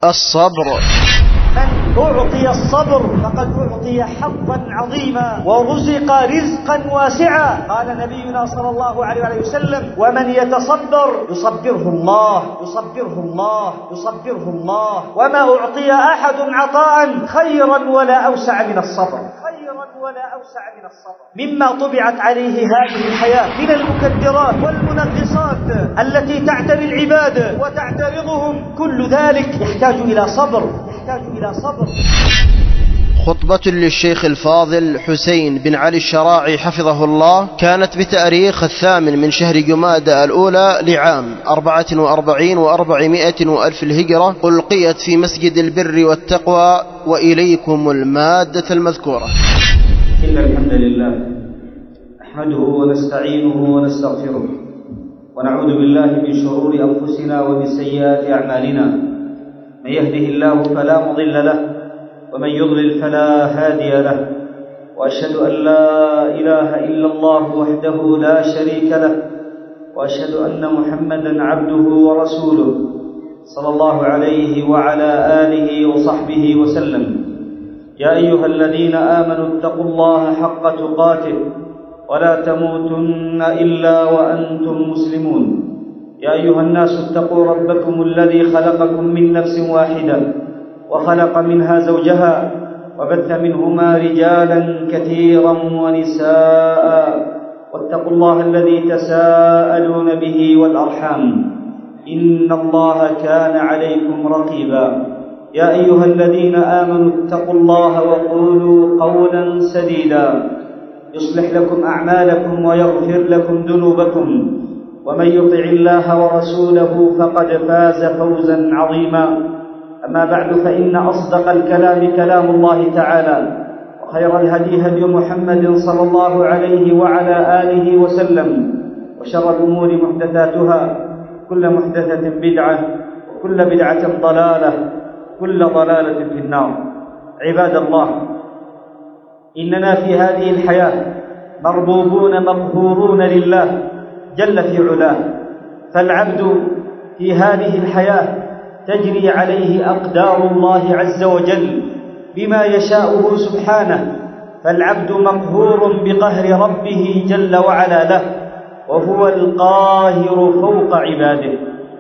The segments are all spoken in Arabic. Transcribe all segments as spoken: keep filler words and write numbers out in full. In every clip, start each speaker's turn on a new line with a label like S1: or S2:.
S1: الصبر.
S2: من أعطي الصبر فقد أعطي حظا عظيما ورزق رزقا واسعا. قال نبينا صلى الله عليه وسلم: ومن يتصبر يصبره الله يصبره الله يصبره الله. وما أعطي أحد عطاء خيرا ولا أوسع من الصبر خيرا ولا أوسع من الصبر. مما طبعت عليه هذه الحياة من المكدرات والمنغصات التي تعتري العباد وتعترضهم، كل ذلك يحتاج إلى صبر يحتاج إلى صبر.
S1: خطبة للشيخ الفاضل حسين بن علي الشراعي حفظه الله، كانت بتاريخ الثامن من شهر جمادى الأولى لعام أربعة وأربعين وأربعمائة وألف الهجرة، ألقيت في مسجد البر والتقوى. وإليكم المادة المذكورة.
S3: إن الحمد لله نحمده ونستعينه ونستغفره، ونعوذ بالله من شرور أنفسنا ومن سيئات أعمالنا. من يهده الله فلا مضل له، ومن يضلل فلا هادي له. وأشهد أن لا إله إلا الله وحده لا شريك له، وأشهد أن محمدا عبده ورسوله صلى الله عليه وعلى آله وصحبه وسلم. يا أيها الذين آمنوا اتقوا الله حق تقاته ولا تموتن إلا وأنتم مسلمون. يا أيها الناس اتقوا ربكم الذي خلقكم من نفس واحدة وخلق منها زوجها وبث منهما رجالا كثيرا ونساء، واتقوا الله الذي تساءلون به والأرحام، إن الله كان عليكم رقيبا. يا أيها الذين آمنوا اتقوا الله وقولوا قولا سديدا يصلح لكم أعمالكم ويغفر لكم ذنوبكم، ومن يطع الله ورسوله فقد فاز فوزا عظيما. أما بعد، فإن أصدق الكلام كلام الله تعالى، وخير الهدي هدي محمد صلى الله عليه وعلى آله وسلم، وشر الأمور محدثاتها، كل محدثة بدعة، وكل بدعة ضلالة، كل ضلالة في النار. عباد الله، إننا في هذه الحياة مربوبون مقهورون لله جل في علاه، فالعبد في هذه الحياة تجري عليه أقدار الله عز وجل بما يشاءه سبحانه، فالعبد مقهور بقهر ربه جل وعلا له، وهو القاهر فوق عباده.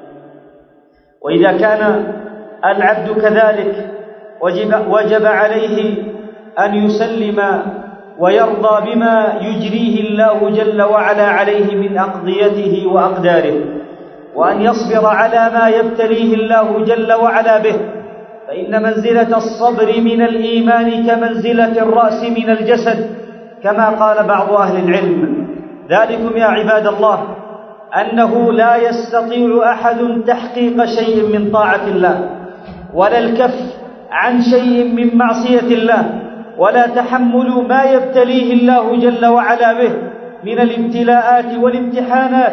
S3: وإذا كان العبد كذلك وجب, وجب عليه أن يسلم ويرضى بما يجريه الله جل وعلا عليه من أقضيته وأقداره، وأن يصبر على ما يبتليه الله جل وعلا به، فإن منزلة الصبر من الإيمان كمنزلة الرأس من الجسد، كما قال بعض أهل العلم. ذلكم يا عباد الله أنه لا يستطيع أحد تحقيق شيء من طاعة الله، ولا الكف عن شيء من معصية الله، ولا تحمل ما يبتليه الله جل وعلا به من الابتلاءات والامتحانات،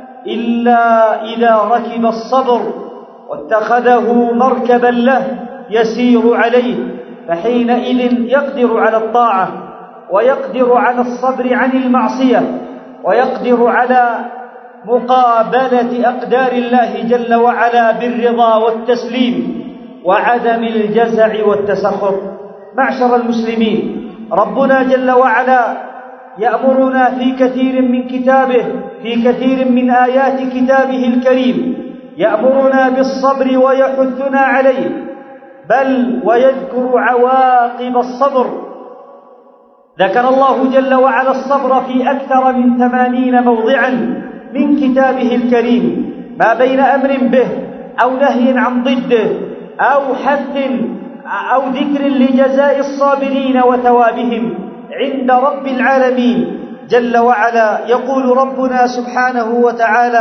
S3: إلا إذا ركب الصبر واتخذه مركبا له يسير عليه، فحينئذ يقدر على الطاعة، ويقدر على الصبر عن المعصية، ويقدر على مقابلة أقدار الله جل وعلا بالرضا والتسليم وعدم الجزع والتسخط. معشر المسلمين، ربنا جل وعلا يأمرنا في كثير من كتابه في كثير من آيات كتابه الكريم، يأمرنا بالصبر ويحثنا عليه، بل ويذكر عواقب الصبر. ذكر الله جل وعلا الصبر في أكثر من ثمانين موضعا من كتابه الكريم، ما بين أمر به أو نهي عن ضده أو حث أو ذكر لجزاء الصابرين وثوابهم عند رب العالمين جل وعلا. يقول ربنا سبحانه وتعالى: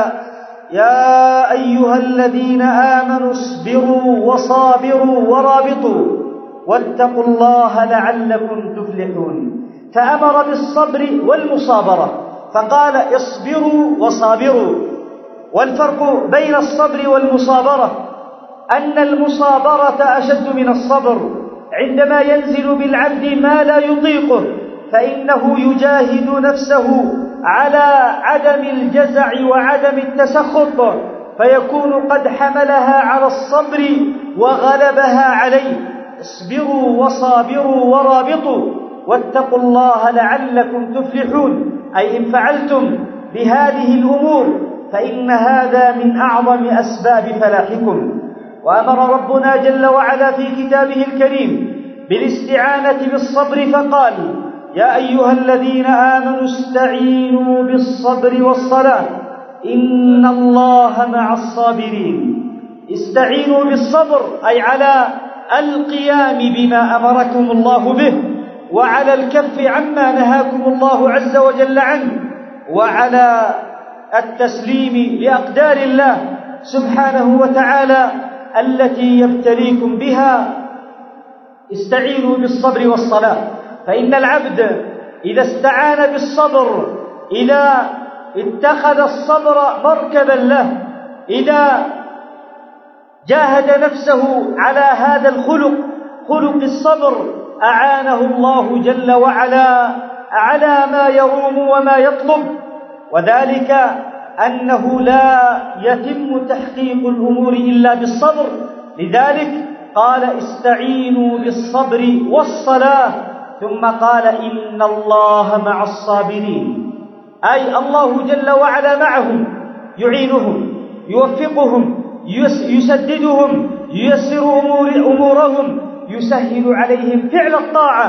S3: يا أيها الذين آمنوا اصبروا وصابروا ورابطوا واتقوا الله لعلكم تفلحون. فأمر بالصبر والمصابرة، فقال اصبروا وصابروا. والفرق بين الصبر والمصابرة أن المصابرة أشد من الصبر، عندما ينزل بالعبد ما لا يطيقه فإنه يجاهد نفسه على عدم الجزع وعدم التسخط،
S2: فيكون قد حملها على الصبر وغلبها عليه. اصبروا وصابروا ورابطوا واتقوا الله لعلكم تفلحون، أي إن فعلتم بهذه الأمور فإن هذا من أعظم أسباب فلاحكم. وأمر ربنا جل وعلا في كتابه الكريم بالاستعانة بالصبر فقال: يا أيها الذين آمنوا استعينوا بالصبر والصلاة إن الله مع الصابرين. استعينوا بالصبر أي على القيام بما أمركم الله به، وعلى الكف عما نهاكم الله عز وجل عنه، وعلى التسليم لأقدار الله سبحانه وتعالى التي يبتليكم بها. استعينوا بالصبر والصلاة، فإن العبد إذا استعان بالصبر، إذا اتخذ الصبر مركبا له، إذا جاهد نفسه على هذا الخلق، خلق الصبر، أعانه الله جل وعلا على ما يروم وما يطلب، وذلك أنه لا يتم تحقيق الأمور إلا بالصبر. لذلك قال: استعينوا بالصبر والصلاة، ثم قال: إن الله مع الصابرين، أي الله جل وعلا معهم، يعينهم، يوفقهم، يسددهم، ييسر أمور أمورهم، يسهل عليهم فعل الطاعة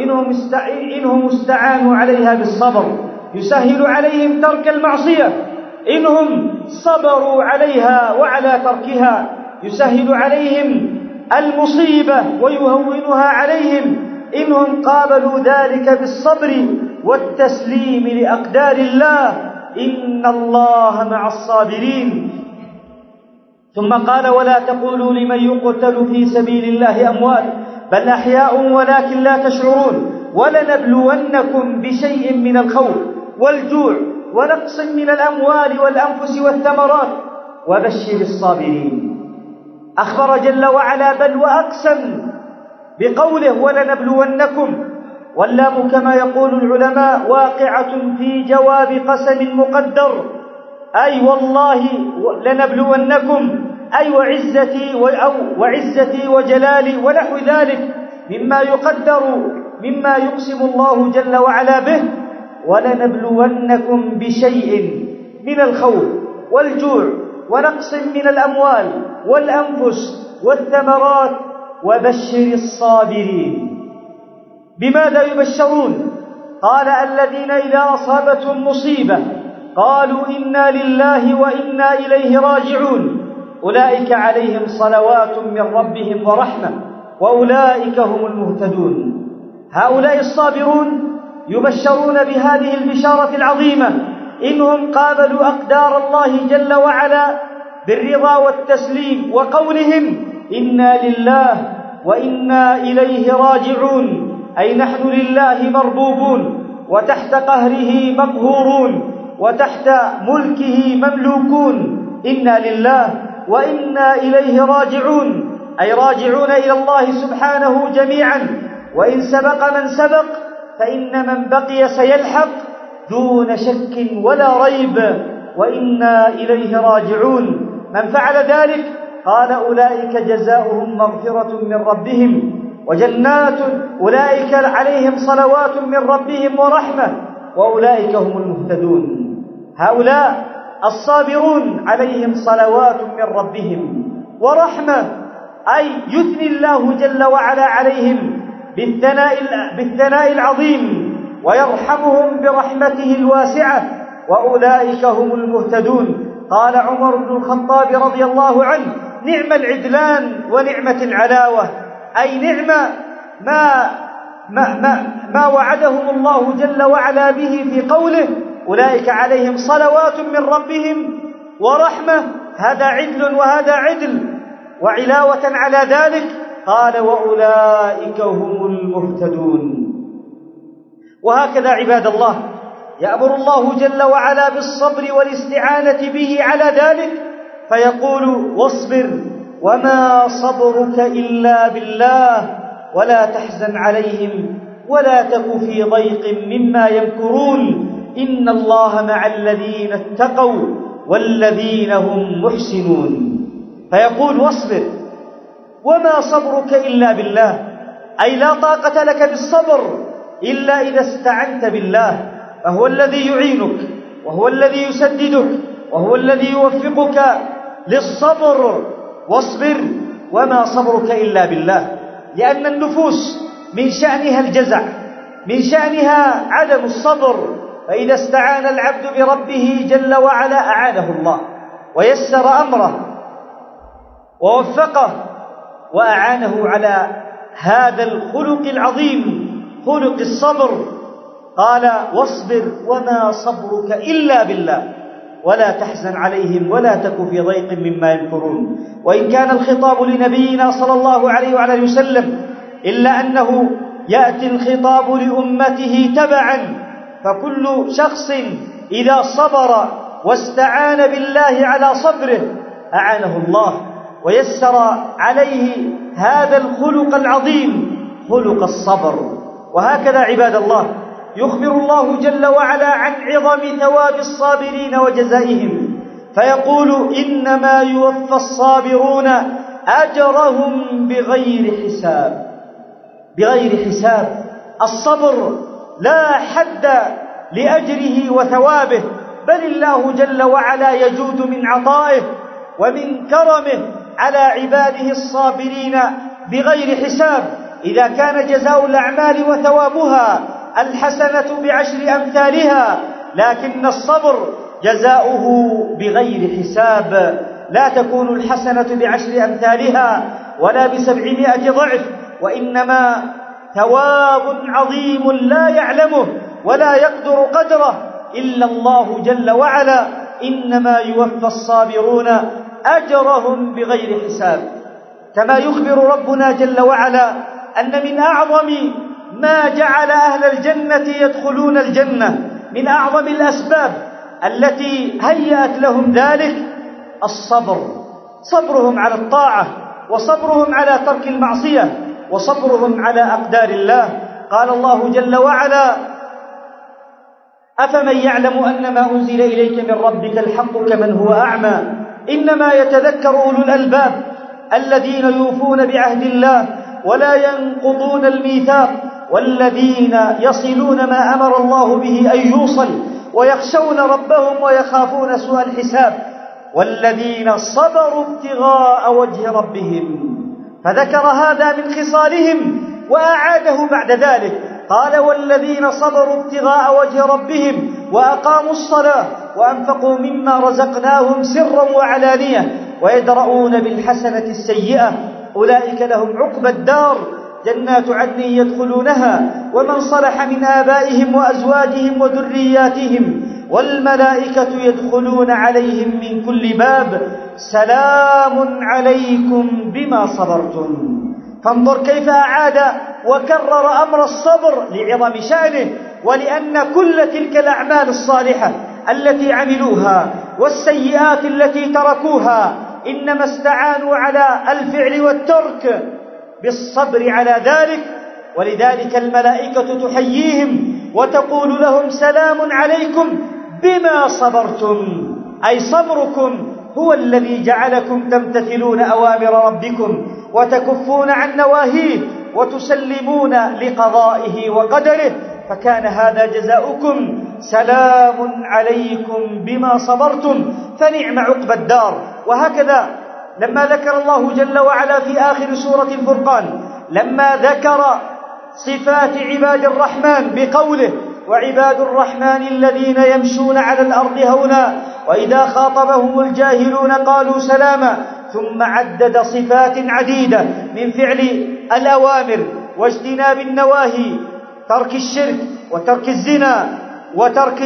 S2: إنهم استعانوا عليها بالصبر، يسهل عليهم ترك المعصية إنهم صبروا عليها وعلى تركها، يسهل عليهم المصيبة ويهونها عليهم إنهم قابلوا ذلك بالصبر والتسليم لأقدار الله. إن الله مع الصابرين. ثم قال: ولا تقولوا لمن يقتل في سبيل الله أموات بل أحياء ولكن لا تشعرون ولنبلونكم بشيء من الخوف والجوع ونقص من الأموال والأنفس والثمرات وبشر الصابرين. أخبر جل وعلا بل وأقسم بقوله: ولنبلونكم، واللام كما يقول العلماء واقعة في جواب قسم مقدر، أي والله لنبلونكم، أي وعزتي أو وعزتي وجلالي ونحو ذلك مما يقدر، مما يقسم الله جل وعلا به. ولنبلونكم بشيء من الخوف والجوع ونقص من الأموال والأنفس والثمرات وبشر الصابرين. بماذا يبشرون؟ قال: الذين إذا أصابتهم مصيبة قالوا إنا لله وإنا إليه راجعون أولئك عليهم صلوات من ربهم ورحمة وأولئك هم المهتدون. هؤلاء الصابرون يبشرون بهذه البشارة العظيمة إنهم قابلوا أقدار الله جل وعلا بالرضا والتسليم، وقولهم: إنا لله وإنا إليه راجعون، أي نحن لله مربوبون وتحت قهره مقهورون وتحت ملكه مملوكون. إنا لله وإنا إليه راجعون، أي راجعون إلى الله سبحانه جميعا، وإن سبق من سبق فإن من بقي سيلحق دون شك ولا ريب، وإنا إليه راجعون. من فعل ذلك قال: أولئك جزاؤهم مغفرة من ربهم وجنات، أولئك عليهم صلوات من ربهم ورحمة وأولئك هم المهتدون. هؤلاء الصابرون عليهم صلوات من ربهم ورحمة، أي يثني الله جل وعلا عليهم بالثناء, بالثناء العظيم ويرحمهم برحمته الواسعة، وأولئك هم المهتدون. قال عمر بن الخطاب رضي الله عنه: نعم العدلان ونعمة العلاوة، أي نعمة ما, ما, ما, ما وعدهم الله جل وعلا به في قوله: أولئك عليهم صلوات من ربهم ورحمة، هذا عدل وهذا عدل، وعلاوة على ذلك قال: وأولئك هم المهتدون. وهكذا عباد الله يأمر الله جل وعلا بالصبر والاستعانة به على ذلك، فيقول: واصبر وما صبرك إلا بالله ولا تحزن عليهم ولا تك في ضيق مما يمكرون إن الله مع الذين اتقوا والذين هم محسنون. فيقول: واصبر وما صبرك إلا بالله، أي لا طاقة لك بالصبر إلا إذا استعنت بالله، فهو الذي يعينك وهو الذي يسددك وهو الذي يوفقك للصبر. واصبر وما صبرك إلا بالله، لأن النفوس من شأنها الجزع، من شأنها عدم الصبر، فإذا استعان العبد بربه جل وعلا أعانه الله ويسر أمره ووفقه وأعانه على هذا الخلق العظيم، خلق الصبر. قال: واصبر وما صبرك إلا بالله ولا تحزن عليهم ولا تك في ضيق مما يمكرون. وإن كان الخطاب لنبينا صلى الله عليه وعلى وسلم، إلا أنه يأتي الخطاب لأمته تبعا، فكل شخص إذا صبر واستعان بالله على صبره أعانه الله ويسر عليه هذا الخلق العظيم، خلق الصبر. وهكذا عباد الله يخبر الله جل وعلا عن عظم ثواب الصابرين وجزائهم، فيقول: إنما يوفى الصابرون أجرهم بغير حساب. بغير حساب. الصبر لا حد لأجره وثوابه، بل الله جل وعلا يجود من عطائه ومن كرمه على عباده الصابرين بغير حساب. إذا كان جزاء الأعمال وثوابها الحسنة بعشر أمثالها، لكن الصبر جزاؤه بغير حساب، لا تكون الحسنة بعشر أمثالها ولا بسبعمائة ضعف، وإنما ثواب عظيم لا يعلمه ولا يقدر قدره إلا الله جل وعلا. إنما يوفى الصابرون أجرهم بغير حساب. كما يخبر ربنا جل وعلا أن من أعظم ما جعل أهل الجنة يدخلون الجنة، من أعظم الأسباب التي هيأت لهم ذلك الصبر، صبرهم على الطاعة وصبرهم على ترك المعصية وصبرهم على أقدار الله. قال الله جل وعلا: أفمن يعلم أن ما أنزل إليك من ربك الحق كمن هو أعمى إنما يتذكر أولو الألباب الذين يوفون بعهد الله ولا ينقضون الميثاق والذين يصلون ما أمر الله به أن يوصل ويخشون ربهم ويخافون سوء الحساب والذين صبروا ابتغاء وجه ربهم. فذكر هذا من خصالهم وأعاده بعد ذلك، قال: والذين صبروا ابتغاء وجه ربهم وأقاموا الصلاة وأنفقوا مما رزقناهم سرا وعلانية ويدرؤون بالحسنة السيئة أولئك لهم عقبى الدار جنات عدن يدخلونها ومن صلح من آبائهم وأزواجهم وذرياتهم والملائكة يدخلون عليهم من كل باب سلام عليكم بما صبرتم. فانظر كيف أعاد وكرر أمر الصبر لعظم شأنه، ولأن كل تلك الأعمال الصالحة التي عملوها والسيئات التي تركوها إنما استعانوا على الفعل والترك بالصبر على ذلك. ولذلك الملائكة تحييهم وتقول لهم سلام عليكم بما صبرتم، أي صبركم هو الذي جعلكم تمتثلون أوامر ربكم وتكفون عن نواهيه وتسلمون لقضائه وقدره، فكان هذا جزاؤكم سلام عليكم بما صبرتم فنعم عقبى الدار. وهكذا لما ذكر الله جل وعلا في آخر سورة الفرقان لما ذكر صفات عباد الرحمن بقوله: وعباد الرحمن الذين يمشون على الأرض هونا وإذا خاطبهم الجاهلون قالوا سلاما، ثم عدد صفات عديدة من فعل الأوامر واجتناب النواهي، ترك الشرك وترك الزنا وترك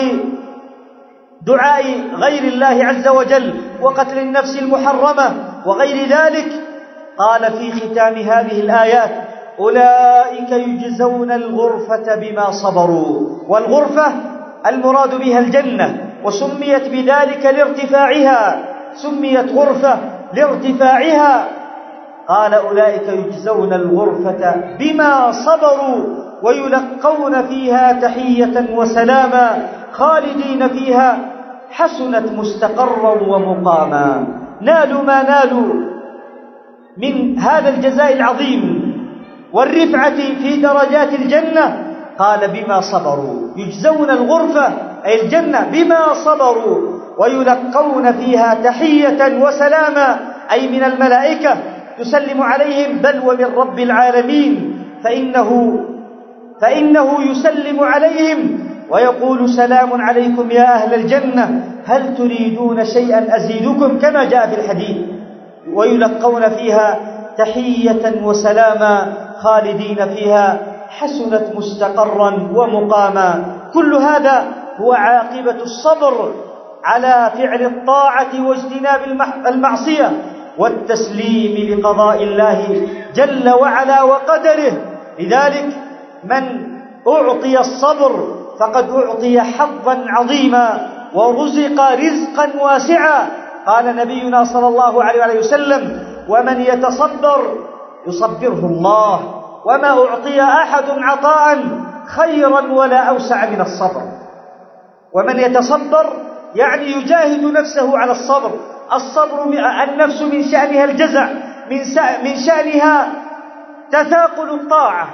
S2: دعاء غير الله عز وجل وقتل النفس المحرمة وغير ذلك. قال في ختام هذه الآيات: أولئك يجزون الغرفة بما صبروا. والغرفة المراد بها الجنة، وسميت بذلك لارتفاعها، سميت غرفة لارتفاعها. قال: أولئك يجزون الغرفة بما صبروا ويلقون فيها تحية وسلاما خالدين فيها حسنت مستقرا ومقاما. نالوا ما نالوا من هذا الجزاء العظيم والرفعة في درجات الجنة، قال بما صبروا، يجزون الغرفة أي الجنة بما صبروا، ويلقون فيها تحية وسلاما أي من الملائكة تسلم عليهم، بل ومن رب العالمين، فإنه, فإنه يسلم عليهم ويقول سلام عليكم يا أهل الجنة، هل تريدون شيئا أزيدكم، كما جاء في الحديث. ويلقون فيها تحية وسلاما خالدين فيها، حسنت مستقرا ومقاما. كل هذا هو عاقبة الصبر على فعل الطاعة واجتناب المعصية والتسليم لقضاء الله جل وعلا وقدره. لذلك من أعطي الصبر فقد أعطي حظا عظيما ورزق رزقا واسعا. قال نبينا صلى الله عليه وسلم: ومن يتصبر يصبره الله، وما أعطي أحد عطاء خيرا ولا أوسع من الصبر. ومن يتصبر يعني يجاهد نفسه على الصبر. الصبر النفس من شأنها الجزع، من شأنها تثاقل الطاعة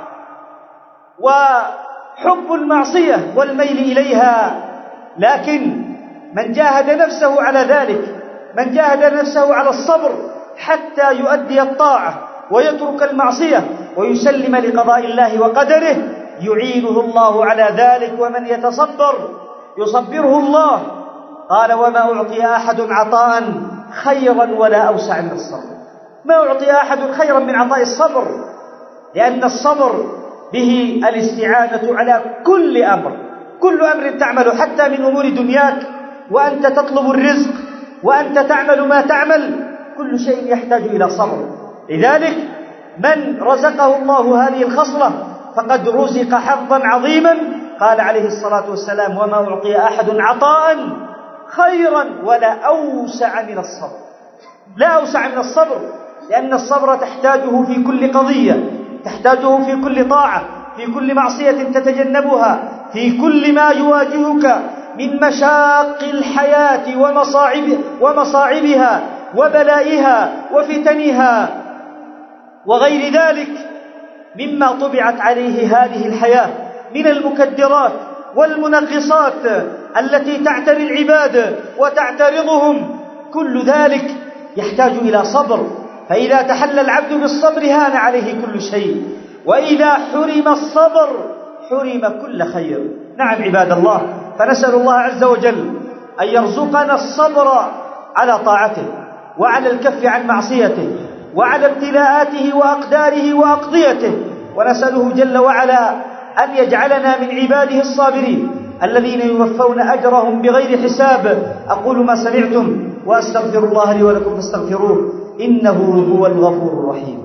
S2: وحب المعصية والميل إليها، لكن من جاهد نفسه على ذلك، من جاهد نفسه على الصبر حتى يؤدي الطاعة ويترك المعصية ويسلم لقضاء الله وقدره، يعينه الله على ذلك. ومن يتصبر يصبره الله. قال: وما أعطي أحد عطاء خيرا ولا أوسع من الصبر. ما أعطي أحد خيرا من عطاء الصبر، لأن الصبر به الاستعانة على كل أمر، كل أمر تعمل حتى من أمور دنياك، وأنت تطلب الرزق وأنت تعمل ما تعمل، كل شيء يحتاج إلى صبر. لذلك من رزقه الله هذه الخصلة فقد رزق حظا عظيما. قال عليه الصلاة والسلام: وما أعطي أحد عطاء خيرا ولا أوسع من الصبر. لا أوسع من الصبر، لأن الصبر تحتاجه في كل قضية، تحتاجه في كل طاعة، في كل معصية تتجنبها، في كل ما يواجهك من مشاق الحياة ومصاعب ومصاعبها وبلائها وفتنها وغير ذلك مما طبعت عليه هذه الحياة من المكدرات والمنغصات التي تعتري العباد وتعترضهم. كل ذلك يحتاج إلى صبر، فإذا تحلى العبد بالصبر هان عليه كل شيء، وإذا حرم الصبر حرم كل خير. نعم عباد الله، فنسأل الله عز وجل أن يرزقنا الصبر على طاعته وعلى الكف عن معصيته وعلى ابتلاءاته وأقداره وأقضيته، ونسأله جل وعلا أن يجعلنا من عباده الصابرين الذين يوفون أجرهم بغير حساب. أقول ما سمعتم وأستغفر الله لي ولكم فاستغفروه إنه هو الغفور الرحيم.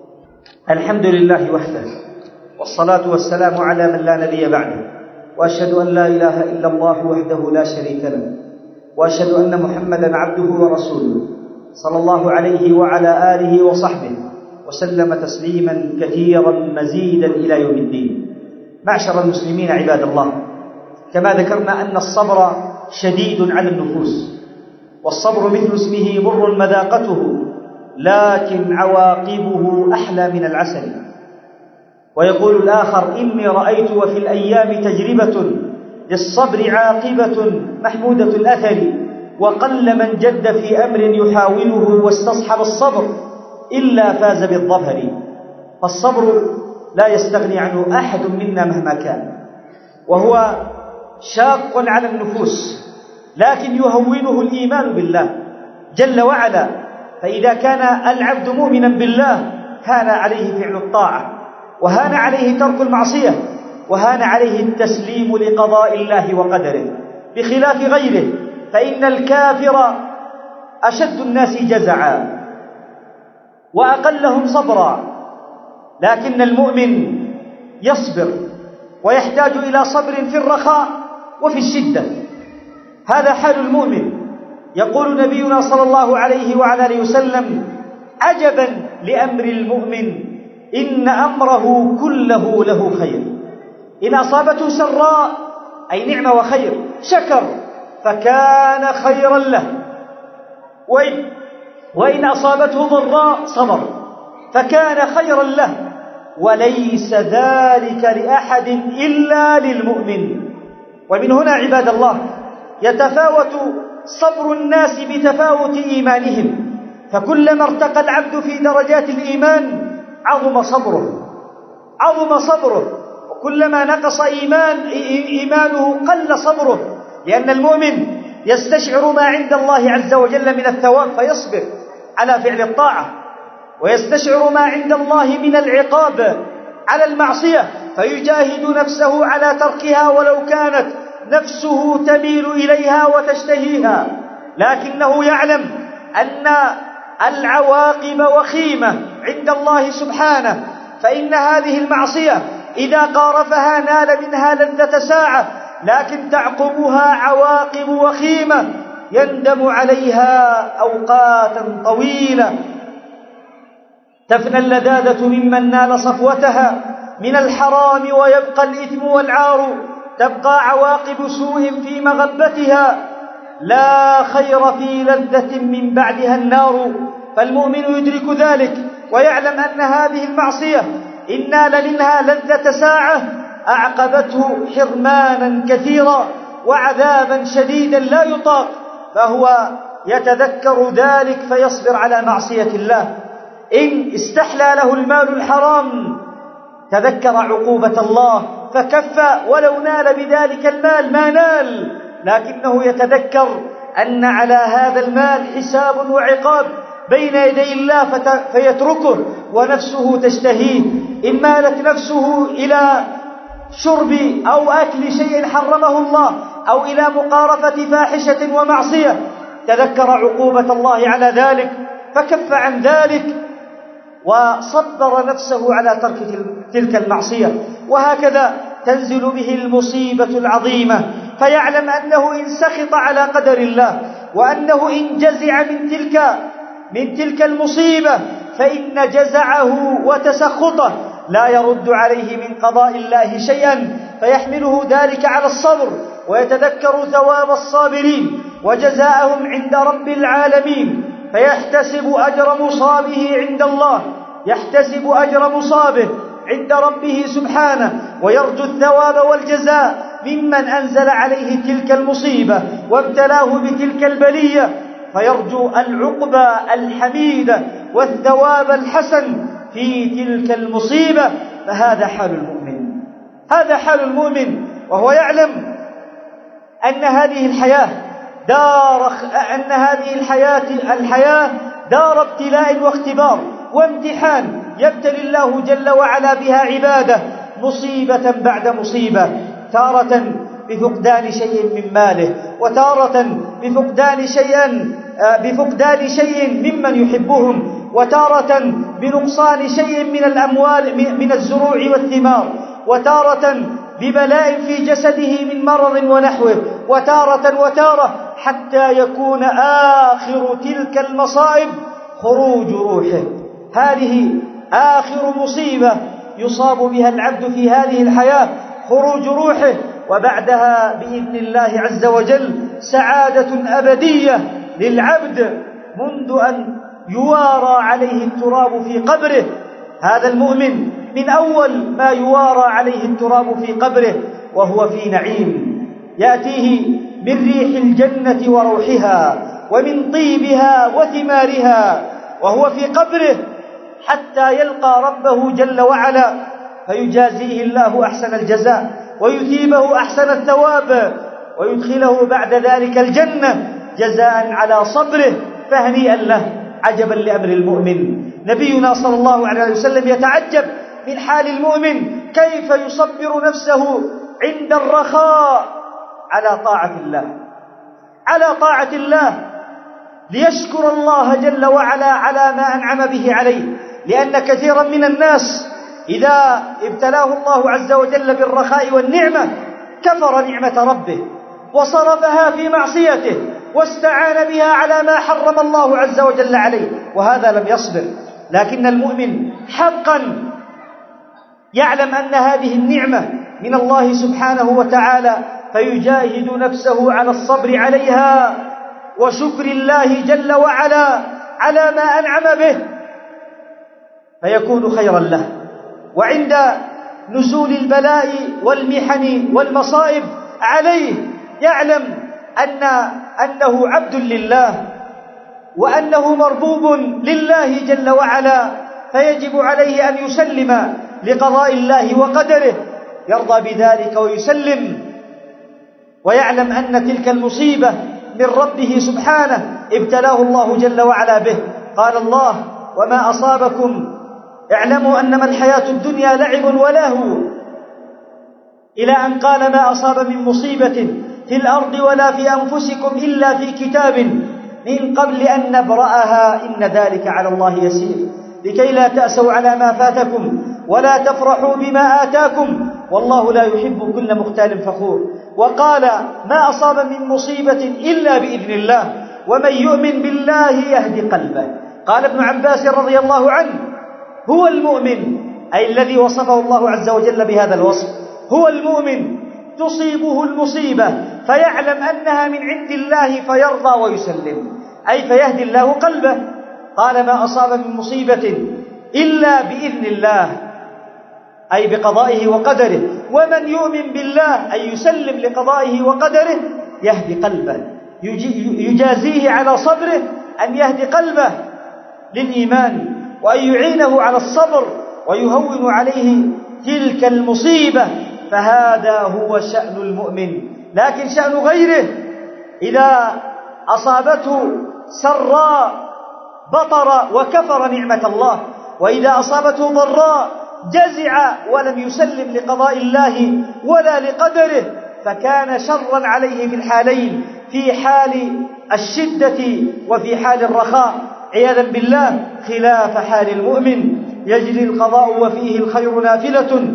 S2: الحمد لله وحده، والصلاة والسلام على من لا نبي بعده، وأشهد أن لا إله إلا الله وحده لا شريك له، وأشهد أن محمدا عبده ورسوله صلى الله عليه وعلى آله وصحبه وسلم تسليما كثيرا مزيدا إلى يوم الدين. معشر المسلمين عباد الله، كما ذكرنا أن الصبر شديد على النفوس، والصبر مثل اسمه مر مذاقته، لكن عواقبه أحلى من العسل. ويقول الآخر: إني رأيت وفي الأيام تجربة للصبر عاقبة محمودة الأثر، وقل من جد في أمر يحاوله واستصحب الصبر إلا فاز بالظفر. فالصبر لا يستغني عنه أحد منا مهما كان، وهو شاق على النفوس، لكن يهونه الإيمان بالله جل وعلا. فإذا كان العبد مؤمنا بالله هان عليه فعل الطاعة، وهان عليه ترك المعصية، وهان عليه التسليم لقضاء الله وقدره، بخلاف غيره، فإن الكافر أشد الناس جزعا وأقلهم صبرا، لكن المؤمن يصبر ويحتاج إلى صبر في الرخاء وفي الشدة. هذا حال المؤمن. يقول نبينا صلى الله عليه وعلى آله وسلم: عجبا لأمر المؤمن، إن أمره كله له خير، إن أصابته سراء أي نعمة وخير شكر فكان خيرا له، وإن, وإن أصابته ضراء صبر فكان خيرا له، وليس ذلك لأحد إلا للمؤمن. ومن هنا عباد الله يتفاوت صبر الناس بتفاوت إيمانهم، فكلما ارتقى العبد في درجات الإيمان عظم صبره عظم صبره وكلما نقص إيمان إيمانه قل صبره، لأن المؤمن يستشعر ما عند الله عز وجل من الثواب فيصبر على فعل الطاعة، ويستشعر ما عند الله من العقاب على المعصية فيجاهد نفسه على تركها ولو كانت نفسه تميل إليها وتشتهيها، لكنه يعلم أن العواقب وخيمة عند الله سبحانه، فإن هذه المعصية إذا قارفها نال منها لذة ساعة، لكن تعقبها عواقب وخيمة يندم عليها أوقاتا طويلة. تفنى اللذاذة ممن نال صفوتها من الحرام ويبقى الإثم والعار، تبقى عواقب سوء في مغبتها، لا خير في لذة من بعدها النار. فالمؤمن يدرك ذلك ويعلم أن هذه المعصية إن نال منها لذة ساعة أعقبته حرمانا كثيرا وعذابا شديدا لا يطاق، فهو يتذكر ذلك فيصبر على معصية الله. إن استحلى له المال الحرام تذكر عقوبة الله فكف، ولو نال بذلك المال ما نال، لكنه يتذكر أن على هذا المال حساب وعقاب بين يدي الله فيتركه ونفسه تشتهيه. إن مالت نفسه إلى شرب أو أكل شيء حرمه الله أو إلى مقارفة فاحشة ومعصية تذكر عقوبة الله على ذلك فكف عن ذلك وصبر نفسه على ترك تلك المعصية. وهكذا تنزل به المصيبة العظيمة فيعلم أنه إن سخط على قدر الله وأنه إن جزع من تلك من تلك المصيبة فإن جزعه وتسخطه لا يرد عليه من قضاء الله شيئا، فيحمله ذلك على الصبر ويتذكر ثواب الصابرين وجزاءهم عند رب العالمين، فيحتسب أجر مصابه عند الله، يحتسب أجر مصابه عند ربه سبحانه، ويرجو الثواب والجزاء ممن أنزل عليه تلك المصيبة وابتلاه بتلك البلية، فيرجو العقبى الحميدة والثواب الحسن في تلك المصيبة. فهذا حال المؤمن، هذا حال المؤمن، وهو يعلم أن هذه الحياة دار أن هذه الحياة الحياة دار ابتلاء واختبار وامتحان يبتلي الله جل وعلا بها عباده مصيبة بعد مصيبة، تارة بفقدان شيء من ماله، وتارة بفقدان شيء بفقدان شيء ممن يحبهم، وتارة بنقصان شيء من الأموال من الزروع والثمار، وتارة ببلاء في جسده من مرض ونحوه، وتارة وتارة حتى يكون آخر تلك المصائب خروج روحه. هذه آخر مصيبة يصاب بها العبد في هذه الحياة، خروج روحه، وبعدها بإذن الله عز وجل سعادة أبدية للعبد منذ أن يوارى عليه التراب في قبره. هذا المؤمن من أول ما يوارى عليه التراب في قبره وهو في نعيم يأتيه من ريح الجنة وروحها ومن طيبها وثمارها وهو في قبره حتى يلقى ربه جل وعلا فيجازيه الله أحسن الجزاء ويثيبه أحسن الثواب ويدخله بعد ذلك الجنة جزاء على صبره، فهنيئا له. عجبا لأمر المؤمن، نبينا صلى الله عليه وسلم يتعجب من حال المؤمن كيف يصبر نفسه عند الرخاء على طاعة الله على طاعة الله ليشكر الله جل وعلا على ما أنعم به عليه، لأن كثيرا من الناس إذا ابتلاه الله عز وجل بالرخاء والنعمة كفر نعمة ربه وصرفها في معصيته واستعان بها على ما حرم الله عز وجل عليه، وهذا لم يصبر. لكن المؤمن حقا يعلم أن هذه النعمة من الله سبحانه وتعالى فيجاهد نفسه على الصبر عليها وشكر الله جل وعلا على ما أنعم به فيكون خيرا له. وعند نزول البلاء والمحن والمصائب عليه يعلم أن أنه عبد لله وأنه مربوب لله جل وعلا، فيجب عليه أن يسلم لقضاء الله وقدره، يرضى بذلك ويسلم، ويعلم أن تلك المصيبة من ربه سبحانه ابتلاه الله جل وعلا به. قال الله: وما أصابكم اعلموا أنما الحياة الدنيا لعب ولهو، إلى أن قال: ما أصاب من مصيبة في الأرض ولا في أنفسكم إلا في كتاب من قبل أن نبرأها إن ذلك على الله يسير، لكي لا تأسوا على ما فاتكم ولا تفرحوا بما آتاكم والله لا يحب كل مختال فخور. وقال: ما أصاب من مصيبة إلا بإذن الله ومن يؤمن بالله يهدي قلبه. قال ابن عباس رضي الله عنه: هو المؤمن، أي الذي وصفه الله عز وجل بهذا الوصف، هو المؤمن تصيبه المصيبة فيعلم أنها من عند الله فيرضى ويسلم، أي فيهدي الله قلبه. قال: ما أصاب من مصيبة إلا بإذن الله، أي بقضائه وقدره. ومن يؤمن بالله، أي يسلم لقضائه وقدره، يهدي قلبه، يجازيه على صبره أن يهدي قلبه للإيمان، وأن يعينه على الصبر ويهون عليه تلك المصيبة. فهذا هو شأن المؤمن. لكن شأن غيره إذا أصابته سراء بطر وكفر نعمة الله، وإذا أصابته ضراء جزع ولم يسلم لقضاء الله ولا لقدره، فكان شرا عليه في الحالين، في حال الشدة وفي حال الرخاء عياذا بالله، خلاف حال المؤمن. يجري القضاء وفيه الخير نافلة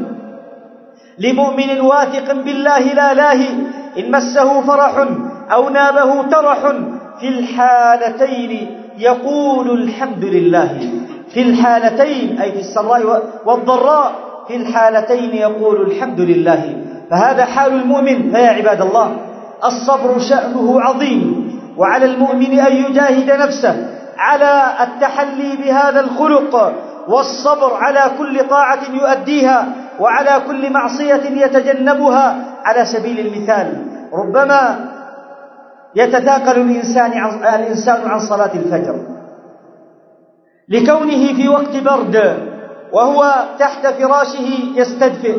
S2: لمؤمن واثق بالله لا لاهي، إن مسه فرح أو نابه ترح في الحالتين يقول الحمد لله. في الحالتين أي في السراء والضراء، في الحالتين يقول الحمد لله. فهذا حال المؤمن. فيا عباد الله، الصبر شأنه عظيم، وعلى المؤمن أن يجاهد نفسه على التحلي بهذا الخلق، والصبر على كل طاعة يؤديها وعلى كل معصية يتجنبها. على سبيل المثال، ربما يتثاقل الإنسان عن, الإنسان عن صلاة الفجر لكونه في وقت برد وهو تحت فراشه يستدفئ،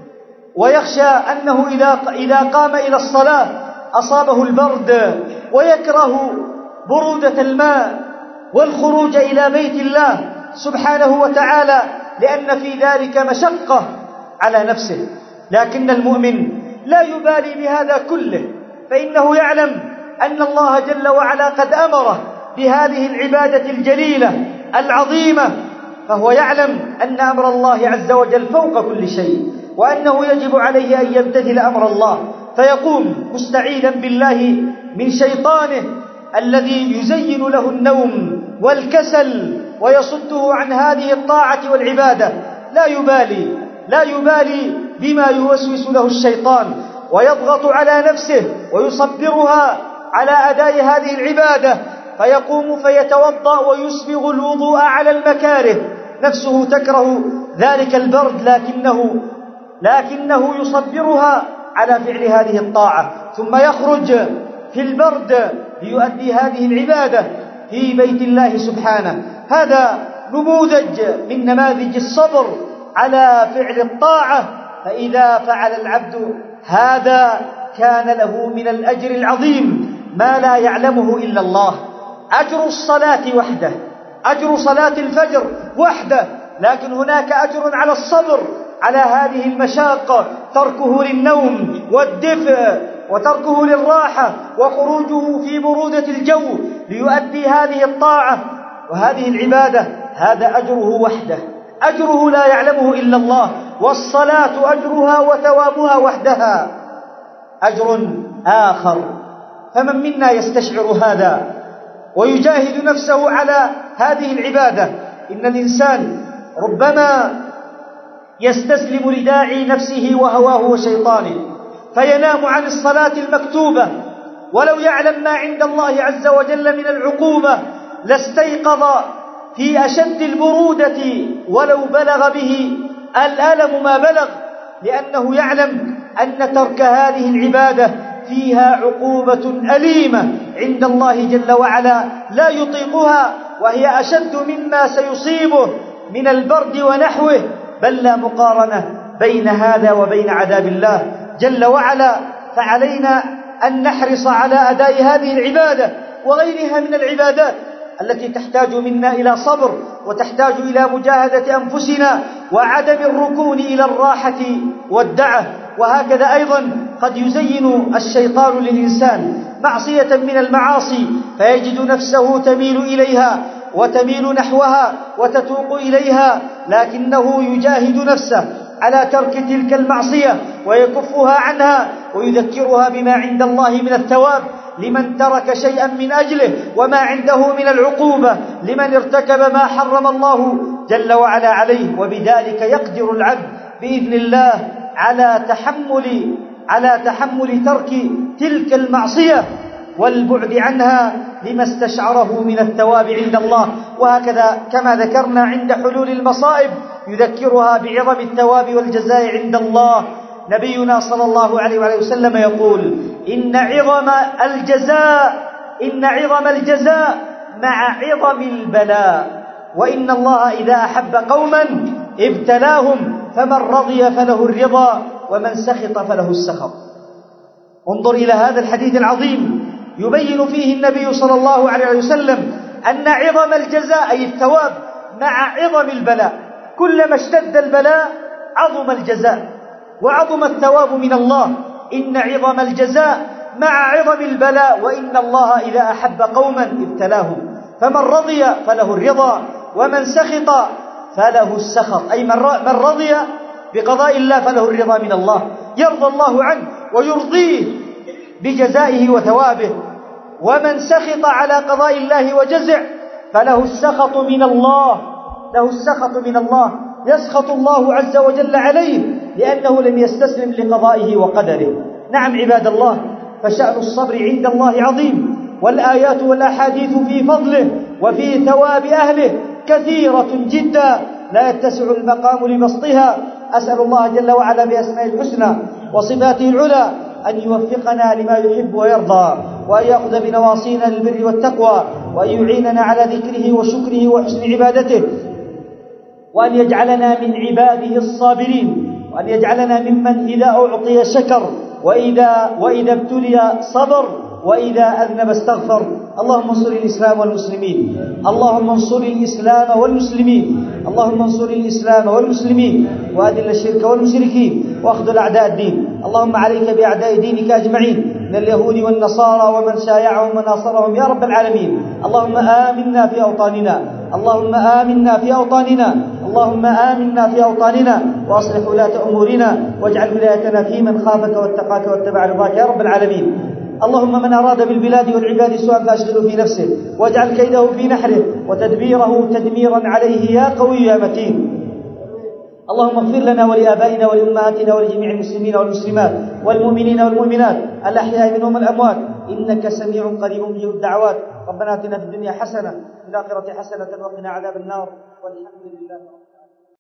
S2: ويخشى أنه إذا قام إلى الصلاة أصابه البرد، ويكره برودة الماء والخروج إلى بيت الله سبحانه وتعالى، لأن في ذلك مشقة على نفسه. لكن المؤمن لا يبالي بهذا كله، فإنه يعلم أن الله جل وعلا قد أمره بهذه العبادة الجليلة العظيمة، فهو يعلم أن أمر الله عز وجل فوق كل شيء، وأنه يجب عليه أن يمتثل أمر الله، فيقوم مستعيذا بالله من شيطانه الذي يزين له النوم والكسل ويصده عن هذه الطاعة والعبادة. لا يبالي لا يبالي بما يوسوس له الشيطان، ويضغط على نفسه ويصبرها على أداء هذه العبادة، فيقوم فيتوضأ ويسبغ الوضوء على المكاره. نفسه تكره ذلك البرد، لكنه لكنه يصبرها على فعل هذه الطاعة، ثم يخرج في البرد ليؤدي هذه العبادة في بيت الله سبحانه. هذا نموذج من نماذج الصبر على فعل الطاعة. فإذا فعل العبد هذا كان له من الأجر العظيم ما لا يعلمه إلا الله. أجر الصلاة وحده، أجر صلاة الفجر وحده، لكن هناك أجر على الصبر على هذه المشاقة، تركه للنوم والدفء وتركه للراحة وخروجه في برودة الجو ليؤدي هذه الطاعة وهذه العبادة، هذا أجره وحده، أجره لا يعلمه إلا الله. والصلاة أجرها وثوابها وحدها أجر آخر. فمن منا يستشعر هذا ويجاهد نفسه على هذه العبادة؟ إن الإنسان ربما يستسلم لداعي نفسه وهواه وشيطانه، فينام عن الصلاة المكتوبة ولو يعلم ما عند الله عز وجل من العقوبة لاستيقظ في أشد البرودة ولو بلغ به الألم ما بلغ، لأنه يعلم أن ترك هذه العبادة فيها عقوبة أليمة عند الله جل وعلا لا يطيقها، وهي أشد مما سيصيبه من البرد ونحوه، بل لا مقارنة بين هذا وبين عذاب الله جل وعلا. فعلينا أن نحرص على أداء هذه العبادة وغيرها من العبادات التي تحتاج منا إلى صبر، وتحتاج إلى مجاهدة أنفسنا وعدم الركون إلى الراحة والدعة. وهكذا أيضا قد يزين الشيطان للإنسان معصية من المعاصي فيجد نفسه تميل إليها وتميل نحوها وتتوق إليها، لكنه يجاهد نفسه على ترك تلك المعصية ويكفها عنها ويذكرها بما عند الله من الثواب لمن ترك شيئا من أجله، وما عنده من العقوبة لمن ارتكب ما حرم الله جل وعلا عليه. وبذلك يقدر العبد بإذن الله على تحمل على تحمل ترك تلك المعصية والبعد عنها لما استشعره من الثواب عند الله. وهكذا كما ذكرنا عند حلول المصائب يذكرها بعظم الثواب والجزاء عند الله. نبينا صلى الله عليه وآله وسلم يقول: إن عظم الجزاء إن عظم الجزاء مع عظم البلاء، وإن الله إذا أحب قوما ابتلاهم، فمن رضي فله الرضا ومن سخط فله السخط. انظر إلى هذا الحديث العظيم يبين فيه النبي صلى الله عليه وسلم أن عظم الجزاء أي الثواب مع عظم البلاء، كلما اشتد البلاء عظم الجزاء وعظم الثواب من الله. إن عظم الجزاء مع عظم البلاء، وإن الله إذا أحب قوما ابتلاهم، فمن رضي فله الرضا ومن سخط فله السخط، أي من رضي بقضاء الله فله الرضا من الله، يرضى الله عنه ويرضيه بجزائه وثوابه. ومن سخط على قضاء الله وجزع فله السخط من الله له السخط من الله يسخط الله عز وجل عليه لأنه لم يستسلم لقضائه وقدره. نعم عباد الله، فشأن الصبر عند الله عظيم، والآيات والأحاديث في فضله وفي ثواب أهله كثيرة جدا لا يتسع المقام لبسطها. أسأل الله جل وعلا بأسماء الحسنى وصفاته العلى أن يوفقنا لما يحب ويرضى، وأن يأخذ بنواصينا للبر والتقوى، وأن يعيننا على ذكره وشكره وحسن عبادته، وأن يجعلنا من عباده الصابرين، وأن يجعلنا ممن إذا أعطي شكر، وإذا, وإذا ابتلي صبر، وإذا أذنب استغفر. اللهم انصر الإسلام والمسلمين اللهم انصر الإسلام والمسلمين اللهم انصر الإسلام والمسلمين وأذل الشرك والمشركين واخذل أعداء الدين. اللهم عليك بأعداء دينك أجمعين من اليهود والنصارى ومن شايعهم وناصرهم يا رب العالمين. اللهم آمنا في أوطاننا اللهم آمنا في أوطاننا اللهم آمنا في أوطاننا وأصلح ولاة أمورنا، واجعل ولايتنا في من خافك واتقاك واتبع رضاك يا رب العالمين. اللهم من أراد بالبلاد والعباد سوءا فأشغله في نفسه، واجعل كيده في نحره وتدبيره تدميرا عليه يا قوي يا متين. اللهم اغفر لنا ولآبائنا ولأمهاتنا ولجميع المسلمين والمسلمات والمؤمنين والمؤمنات الأحياء منهم الأموات، إنك سميع قريب مجيب الدعوات. ربنا آتنا في الدنيا حسنة وفي الآخرة حسنة وقنا عذاب النار، والحمد لله.